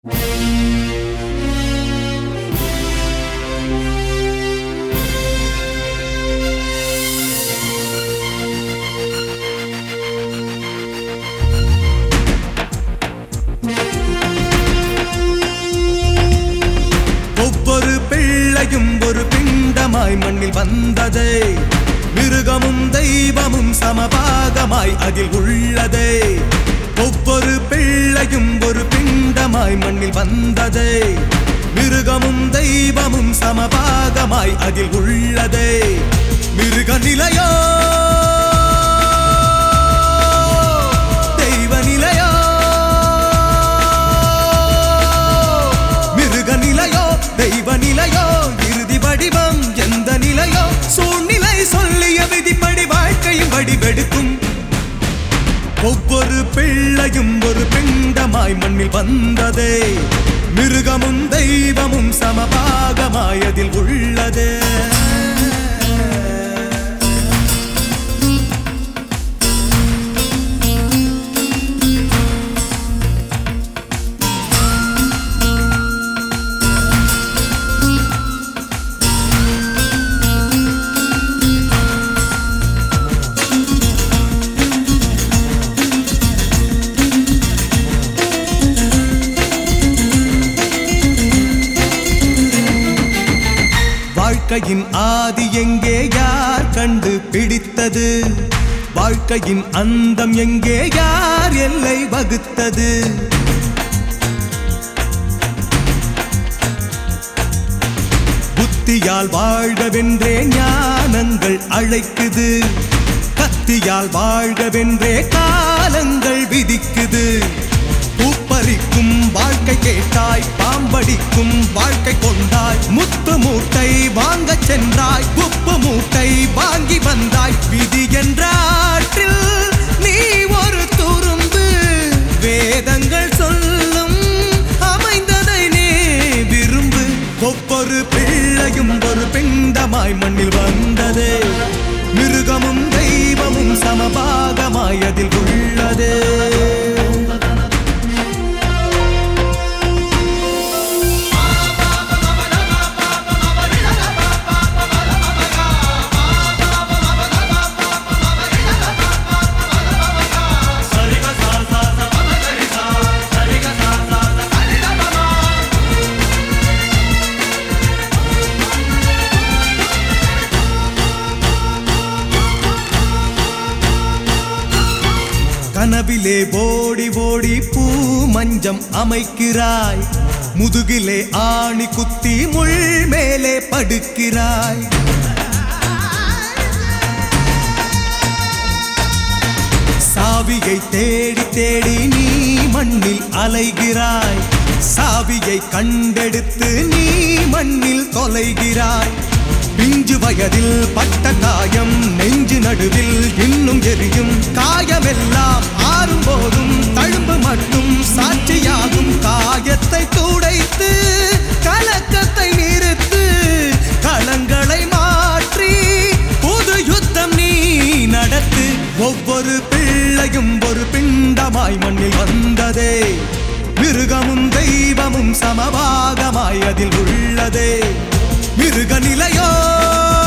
ஒவ்வொரு பிள்ளையும் ஒரு பிண்டமாய் மண்ணில் வந்ததே, மிருகமும் தெய்வமும் சமபாகமாய் அதில் உள்ளதே. ஒவ்வொரு பிள்ளையும் ஒரு பிண்டமாய் மண்ணில் வந்ததே, மிருகமும் தெய்வமும் சமபாகமாய் அதில் உள்ளதே. மிருக நிலையோ தெய்வ நிலையோ, மிருக நிலையோ தெய்வ நிலையோ, இறுதி வடிவம் எந்த நிலையோ, சூழ்நிலை சொல்லிய விதிப்படி வாழ்க்கையும் வடிவெடுக்கும். ஒவ்வொரு பிள்ளையும் ஒரு பிண்டமாய் மண்ணில் வந்ததே, மிருகமும் தெய்வமும் சமபாகமாய் அதில் உள்ளதே. வாழ்க்கையின் ஆதி எங்கே யார் கண்டு பிடித்தது, வாழ்க்கையின் அந்தம் எங்கே யார் எல்லை வகுத்தது. புத்தியால் வாழ்கவென்றே ஞானங்கள் அழைக்குது, கத்தியால் வாழ்கவென்றே காலங்கள் விதிக்குது. பூப்பறிக்கும் வாழ்க்கை கேட்டாய், பாம்படிக்கும் வாழ்க்கை கொண்டாய், முத்து மூட்டை வாங்க சென்றாய், உப்பு மூட்டை வாங்கி வந்தாய். விதி என்ற ஆற்றில் நீ ஒரு துரும்பு, வேதங்கள் சொல்லும் அமைந்ததை நீ விரும்பு. ஒவ்வொரு பிள்ளையும் ஒரு பிண்டமாய் மண்ணில் வந்ததே, மிருகமும் தெய்வமும் சமபாகமாய் அதில் உள்ளதே. கனவிலே ஓடி ஓடி பூ மஞ்சம் அமைக்கிறாய், முதுகிலே ஆணி குத்தி முள் மேலே படுக்கிறாய். சாவியை தேடி தேடி நீ மண்ணில் அலைகிறாய், சாவியை கண்டெடுத்து நீ மண்ணில் தொலைகிறாய். பிஞ்சு வயதில் பட்ட காயம் நெஞ்சு நடுவில் இன்னும் எரியும், காயமெல்லாம் ஆறும் போதும் தழும்பு மட்டும் சாட்சியாகும். காயத்தை துடைத்து கலக்கத்தை நிறுத்து, களங்களை மாற்றி புது யுத்தம் நீ நடத்து. ஒவ்வொரு பிள்ளையும் ஒரு பிண்டமாய் மண்ணில் வந்ததே, மிருகமும் தெய்வமும் சமபாகமாய் அதில் உள்ளதே. மிருக நிலையோ